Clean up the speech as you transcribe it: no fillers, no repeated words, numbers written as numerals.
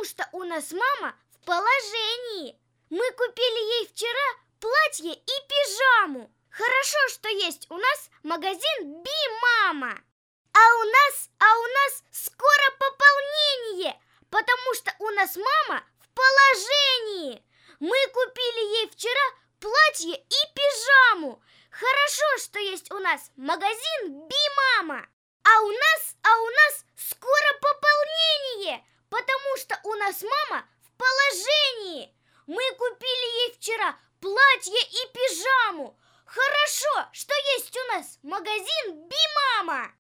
что у нас мама в положении. Мы купили ей вчера платье и пижаму. Хорошо, что есть у нас магазин Би-Мама. А у нас скоро пополнение, потому что у нас мама в положении. Мы купили ей вчера платье и пижаму. Хорошо, что есть у нас магазин Би-Мама. А у нас скоро пополнение, потому что у нас мама в положении. Мы купили ей вчера платье и пижаму. Хорошо, что есть у нас магазин Би-Мама.